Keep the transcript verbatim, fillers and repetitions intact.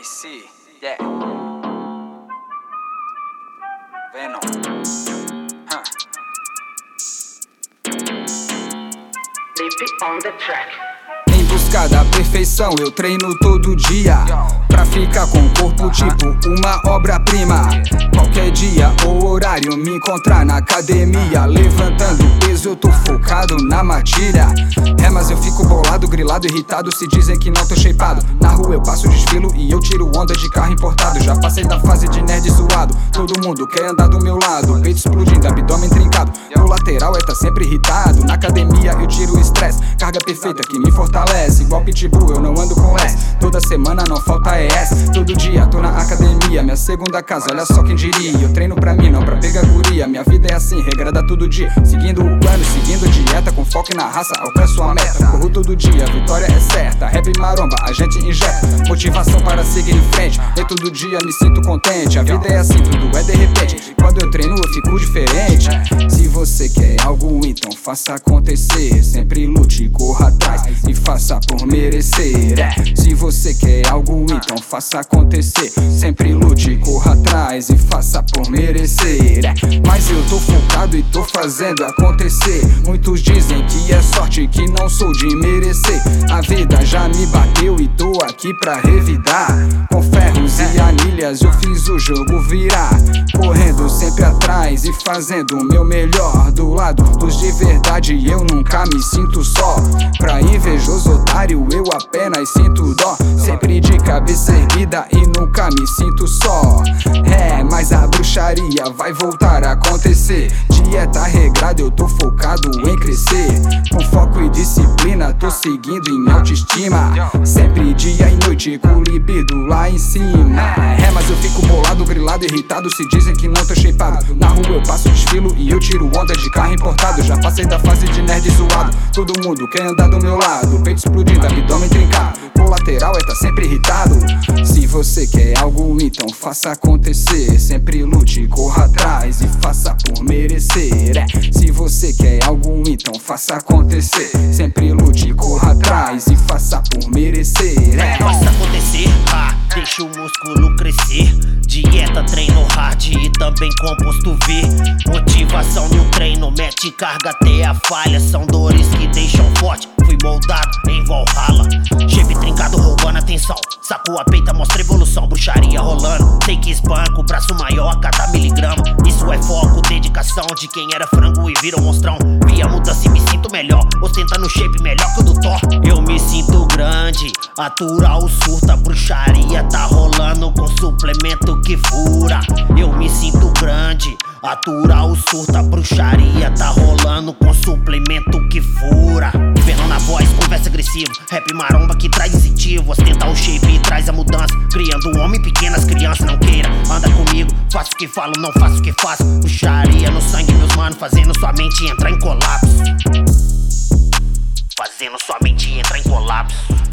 C, yeah. Venom. Huh. Leap on the track. Em busca da perfeição eu treino todo dia, pra ficar com o corpo tipo uma obra-prima. Qualquer dia ou horário me encontrar na academia, levantando peso eu tô focado na matilha. É, mas eu fico bolado, grilado, irritado se dizem que não tô shapeado. Na rua eu passo desfilo e eu tiro onda de carro importado. Já passei da fase de nerd zoado, todo mundo quer andar do meu lado. Peito explodindo, abdômen trincado, no lateral é tá sempre irritado. Na academia eu tiro o estresse, carga perfeita que me fortalece. Igual pitbull eu não ando com less, toda semana não falta E S. Todo dia tô na academia, minha segunda casa, olha só quem diria. Eu treino pra mim, não pra pegar guria. Minha vida é assim, regrada todo dia, seguindo o plano, seguindo dieta, com foco na raça, alcanço a meta. Corro todo dia, a vitória é certa. Rap e maromba, a gente injeta motivação para seguir em frente. E todo dia me sinto contente, a vida é assim, tudo é de repente. Quando eu treino eu fico diferente. Se você quer algo, então faça acontecer. Sempre lute, corra atrás e faça por merecer. É. Se você quer algo, então faça acontecer. Sempre lute, corra atrás e faça por merecer. É. Mas eu tô focado e tô fazendo acontecer. Muitos dizem que é sorte, que não sou de merecer. A vida já me bateu e tô aqui pra revidar. Com ferros e anilhas eu fiz o jogo virar, correndo sempre atrás e fazendo o meu melhor. Do lado dos de verdade eu nunca me sinto só. Pra invejoso otário eu apenas sinto dó. Sempre de cabeça erguida e nunca me sinto só. É, mas a bruxaria vai voltar a acontecer. Dieta regrada, eu tô focado em crescer. Com foco e disciplina, tô seguindo em autoestima. Sempre dia e noite com libido lá em cima. É, mas eu fico bolado, grilado, irritado se dizem que não tô shapeado. Na rua eu passo desfilo e eu tiro onda de carro importado. Já passei da fase de nerd zoado, todo mundo quer andar do meu lado. Peito explodindo, abdômen trincado, o lateral é tá sempre irritado. Se você quer algo, então faça acontecer. Sempre lute, corra atrás e faça por merecer. É. Se você quer algo, então faça acontecer. Sempre lute, corra atrás e faça por merecer. É. Faça acontecer, ah, deixa o músculo crescer. Dieta, treino hard e também composto V. Motivação no treino, mete carga até a falha. São dores que deixam forte, fui moldado em Valhalla. Shape trincado roubando atenção, sacou a peita, mostra evolução. Bruxaria rolando, take espanco, braço maior a cada miligrama. Isso é foco, dedicação de quem era frango e virou monstrão. Vi a mudança e me sinto melhor, ostentando shape melhor que o do Thor. Eu me sinto grande, aturar o surto. A bruxaria tá rolando com suplemento que fura. Eu me sinto grande, aturar o surto. A bruxaria tá rolando com suplemento que fura. Venom na voz, conversa agressiva, rap maromba que traz incentivo. Ostenta o shape e traz a mudança, criando um homem pequenas crianças. Não queira, anda comigo, faço o que falo, não faço o que faço. Bruxaria no sangue, meus manos, fazendo sua mente entrar em colapso. Fazendo sua mente entrar em colapso.